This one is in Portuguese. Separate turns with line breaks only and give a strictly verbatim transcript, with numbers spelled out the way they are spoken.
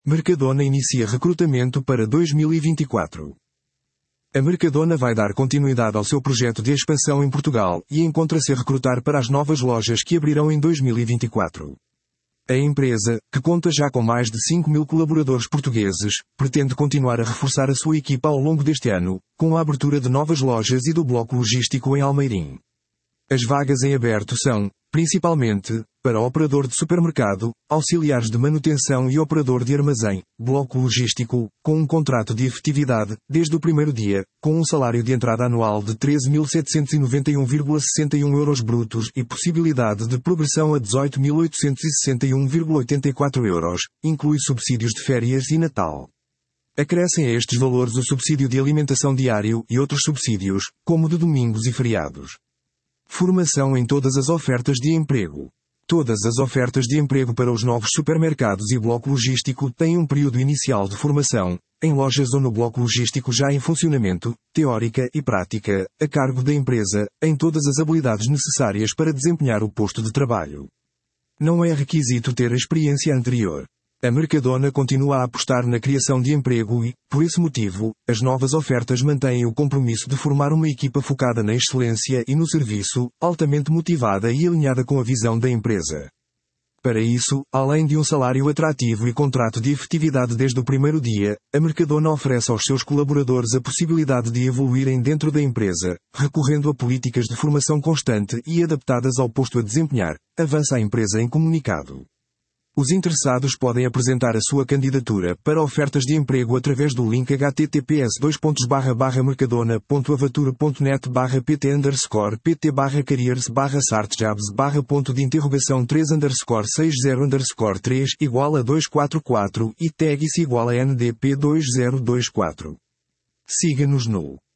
Mercadona inicia recrutamento para dois mil e vinte e quatro. A Mercadona vai dar continuidade ao seu projeto de expansão em Portugal e encontra-se a recrutar para as novas lojas que abrirão em dois mil e vinte e quatro. A empresa, que conta já com mais de cinco mil colaboradores portugueses, pretende continuar a reforçar a sua equipa ao longo deste ano, com a abertura de novas lojas e do bloco logístico em Almeirim. As vagas em aberto são, principalmente, para operador de supermercado, auxiliares de manutenção e operador de armazém, bloco logístico, com um contrato de efetividade, desde o primeiro dia, com um salário de entrada anual de treze mil setecentos e noventa e um vírgula sessenta e um euros brutos e possibilidade de progressão a dezoito mil oitocentos e sessenta e um vírgula oitenta e quatro euros, inclui subsídios de férias e Natal. Acrescem a estes valores o subsídio de alimentação diário e outros subsídios, como de domingos e feriados. Formação em todas as ofertas de emprego. Todas as ofertas de emprego para os novos supermercados e bloco logístico têm um período inicial de formação, em lojas ou no bloco logístico já em funcionamento, teórica e prática, a cargo da empresa, em todas as habilidades necessárias para desempenhar o posto de trabalho. Não é requisito ter a experiência anterior. A Mercadona continua a apostar na criação de emprego e, por esse motivo, as novas ofertas mantêm o compromisso de formar uma equipa focada na excelência e no serviço, altamente motivada e alinhada com a visão da empresa. Para isso, além de um salário atrativo e contrato de efetividade desde o primeiro dia, a Mercadona oferece aos seus colaboradores a possibilidade de evoluírem dentro da empresa, recorrendo a políticas de formação constante e adaptadas ao posto a desempenhar, avança a empresa em comunicado. Os interessados podem apresentar a sua candidatura para ofertas de emprego através do link h t t p s dois pontos barra barra mercadona ponto avatura ponto net barra pt underscore pt barra careers barra sartjobs barra ponto de interrogação três underscore sessenta underscore três igual a duzentos e quarenta e quatro e tags igual a N D P dois mil e vinte e quatro. Siga-nos no